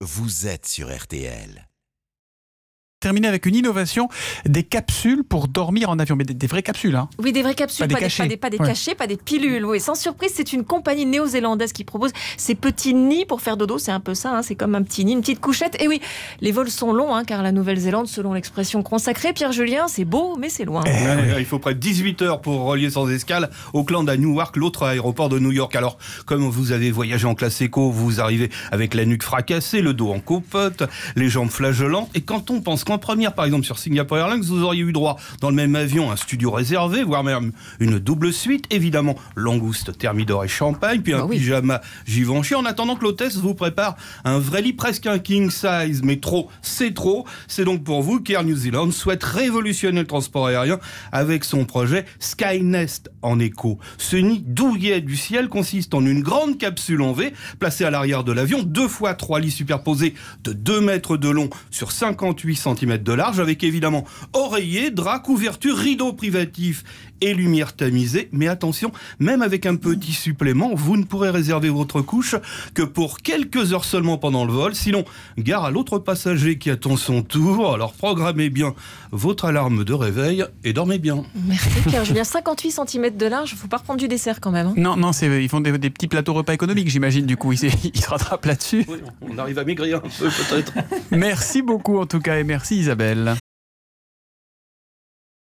vous êtes sur RTL. Terminer avec une innovation, des capsules pour dormir en avion, mais des vraies capsules. Hein. Oui, des vraies capsules, pas des cachets, cachets, pas des pilules. Oui, sans surprise, c'est une compagnie néo-zélandaise qui propose ces petits nids pour faire dodo. C'est un peu ça, hein, c'est comme un petit nid, une petite couchette. Et oui, les vols sont longs, hein, car la Nouvelle-Zélande, selon l'expression consacrée, Pierre Julien, c'est beau, mais c'est loin. Il faut près de 18 heures pour relier sans escale Auckland à Newark, l'autre aéroport de New York. Alors, comme vous avez voyagé en classe éco, vous arrivez avec la nuque fracassée, le dos en copote, les jambes flageolantes. Et quand on pense qu'en première, par exemple, sur Singapore Airlines, vous auriez eu droit dans le même avion à un studio réservé, voire même une double suite, évidemment langouste, thermidor et champagne, puis un pyjama Givenchy, en attendant que l'hôtesse vous prépare un vrai lit, presque un king size, mais trop, c'est trop. C'est donc pour vous qu'Air New Zealand souhaite révolutionner le transport aérien avec son projet Skynest en éco. Ce nid douillet du ciel consiste en une grande capsule en V placée à l'arrière de l'avion, 2 fois 3 lits superposés de 2 mètres de long sur 58 cm de large, avec évidemment oreiller, drap, couverture, rideau privatif et lumière tamisée. Mais attention, même avec un petit supplément, vous ne pourrez réserver votre couche que pour quelques heures seulement pendant le vol. Sinon, gare à l'autre passager qui attend son tour. Alors programmez bien votre alarme de réveil et dormez bien. Merci Pierre Julien. 58 cm de large, il ne faut pas reprendre du dessert quand même. Hein. Non, ils font des petits plateaux repas économiques, j'imagine, du coup. Ils se rattrapent là-dessus. Oui, on arrive à maigrir un peu peut-être. Merci beaucoup en tout cas et merci Isabelle.